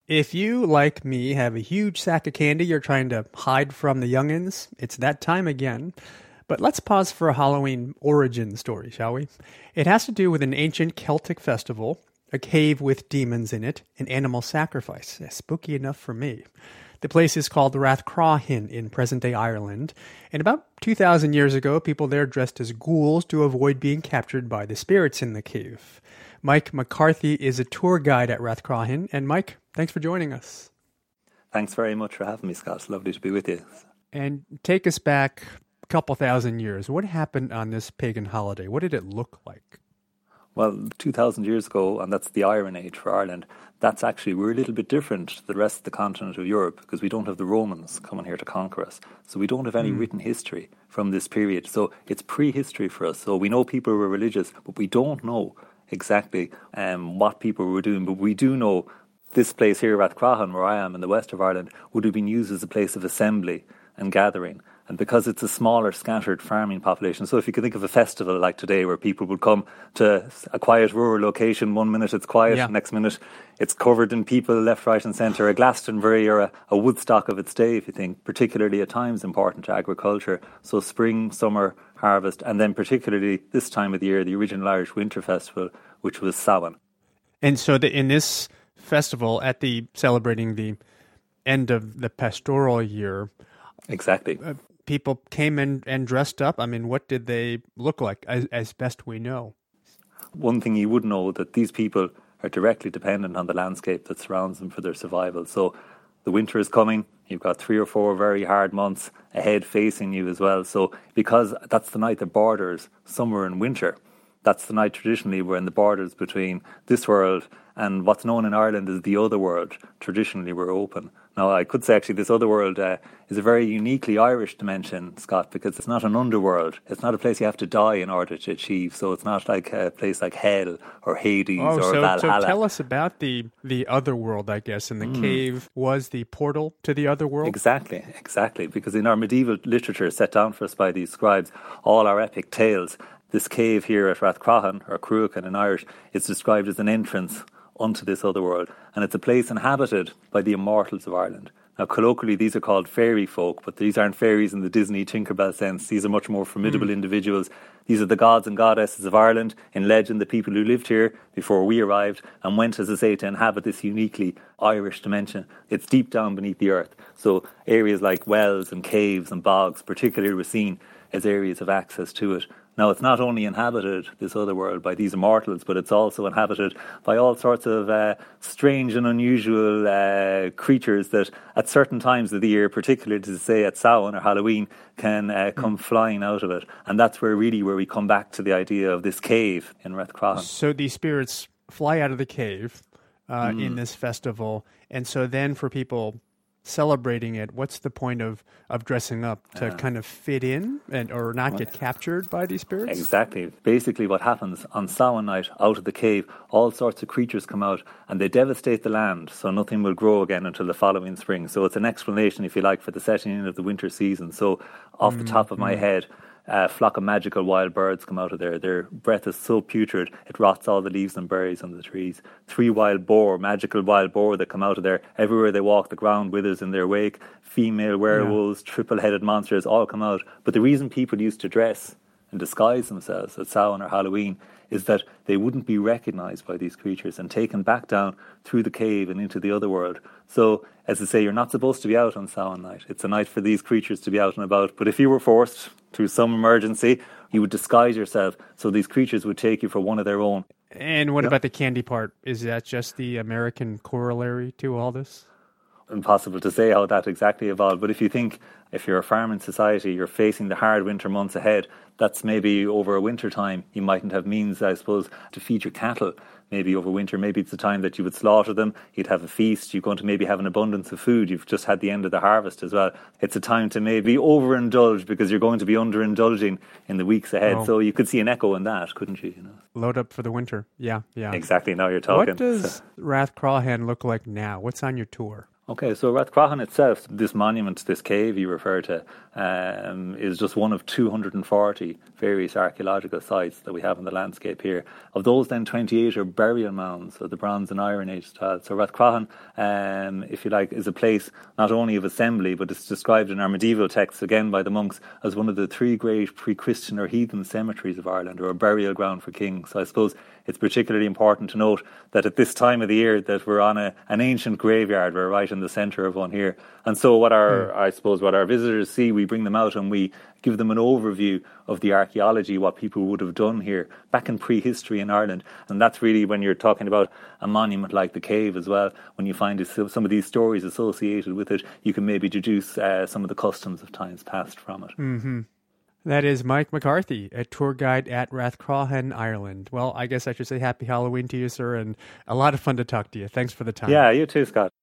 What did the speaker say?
If you, like me, have a huge sack of candy you're trying to hide from the youngins, it's that time again. But let's pause for a Halloween origin story, shall we? It has to do with an ancient Celtic festival, a cave with demons in it, and animal sacrifice. Spooky enough for me. The place is called Rathcroghan in present-day Ireland, and about 2,000 years ago, people there dressed as ghouls to avoid being captured by the spirits in the cave. Mike McCarthy is a tour guide at Rathcroghan, and Mike, thanks for joining us. Thanks very much for having me, Scott. It's lovely to be with you. And take us back a couple thousand years. What happened on this pagan holiday? What did it look like? Well, 2,000 years ago, and that's the Iron Age for Ireland, we're a little bit different to the rest of the continent of Europe because we don't have the Romans coming here to conquer us. So we don't have any written history from this period. So it's prehistory for us. So we know people were religious, but we don't know exactly what people were doing. But we do know this place here at Rathcroghan, where I am in the west of Ireland, would have been used as a place of assembly and gathering. And because it's a smaller, scattered farming population, so if you could think of a festival like today where people would come to a quiet rural location, 1 minute it's quiet, next minute it's covered in people left, right and centre, a Glastonbury or a Woodstock of its day, if you think, particularly at times important to agriculture. So spring, summer, harvest, and then particularly this time of the year, the original Irish Winter Festival, which was Samhain. And so in this festival, celebrating the end of the pastoral year, exactly. People came in and dressed up. I mean, what did they look like, as best we know? One thing you would know, that these people are directly dependent on the landscape that surrounds them for their survival. So the winter is coming. You've got 3 or 4 very hard months ahead facing you as well. So because that's the night that borders summer and winter, that's the night traditionally we're in the borders between this world and what's known in Ireland as the other world. Traditionally we're open. Now, I could say actually this other world is a very uniquely Irish dimension, Scott, because it's not an underworld. It's not a place you have to die in order to achieve. So it's not like a place like Hell or Hades or Valhalla. So tell us about the other world, I guess. And the cave was the portal to the other world? Exactly. Because in our medieval literature set down for us by these scribes, all our epic tales, this cave here at Rathcroghan, or Cruachan in Irish, is described as an entrance unto this other world, and it's a place inhabited by the immortals of Ireland. Now, colloquially, these are called fairy folk, but these aren't fairies in the Disney Tinkerbell sense. These are much more formidable individuals. These are the gods and goddesses of Ireland. In legend, the people who lived here before we arrived and went, as I say, to inhabit this uniquely Irish dimension. It's deep down beneath the earth. So areas like wells and caves and bogs particularly were seen as areas of access to it. Now, it's not only inhabited, this other world, by these immortals, but it's also inhabited by all sorts of strange and unusual creatures that at certain times of the year, particularly to say at Samhain or Halloween, can come flying out of it. And that's where we come back to the idea of this cave in Rathcroghan. So these spirits fly out of the cave in this festival. And so then for people celebrating it, what's the point of dressing up? To kind of fit in or not get captured by these spirits? Exactly. Basically what happens on Samhain night, out of the cave, all sorts of creatures come out and they devastate the land, so nothing will grow again until the following spring. So it's an explanation, if you like, for the setting in of the winter season. So off the top of my head, a flock of magical wild birds come out of there. Their breath is so putrid, it rots all the leaves and berries on the trees. 3 wild boar, magical wild boar that come out of there. Everywhere they walk, the ground withers in their wake. Female werewolves, triple-headed monsters all come out. But the reason people used to dress and disguise themselves at Samhain or Halloween is that they wouldn't be recognised by these creatures and taken back down through the cave and into the other world. So, as I say, you're not supposed to be out on Samhain night. It's a night for these creatures to be out and about. But if you were forced through some emergency, you would disguise yourself so these creatures would take you for one of their own. And what about the candy part? Is that just the American corollary to all this? Impossible to say how that exactly evolved, but if you think, if you're a farming society, you're facing the hard winter months ahead, that's maybe over a winter time. You mightn't have means, I suppose, to feed your cattle maybe over winter. Maybe it's the time that you would slaughter them, you'd have a feast, you're going to maybe have an abundance of food, you've just had the end of the harvest as well. It's a time to maybe overindulge because you're going to be underindulging in the weeks ahead. Oh. So you could see an echo in that, couldn't you? Load up for the winter. Yeah. Exactly, now you're talking. What does Rathcroghan look like now? What's on your tour? Okay, so Rathcroghan itself, this monument, this cave you refer to, is just one of 240 various archaeological sites that we have in the landscape here. Of those, then 28 are burial mounds of the Bronze and Iron Age style. So Rathcroghan, if you like, is a place not only of assembly, but it's described in our medieval texts, again by the monks, as one of the three great pre-Christian or heathen cemeteries of Ireland, or a burial ground for kings. So I suppose it's particularly important to note that at this time of the year that we're on an ancient graveyard. We're right in the centre of one here. And so what I suppose what our visitors see, we bring them out and we give them an overview of the archaeology, what people would have done here back in prehistory in Ireland. And that's really when you're talking about a monument like the cave as well, when you find some of these stories associated with it, you can maybe deduce some of the customs of times past from it. Mm-hmm. That is Mike McCarthy, a tour guide at Rathcroghan, Ireland. Well, I guess I should say happy Halloween to you, sir, and a lot of fun to talk to you. Thanks for the time. Yeah, you too, Scott.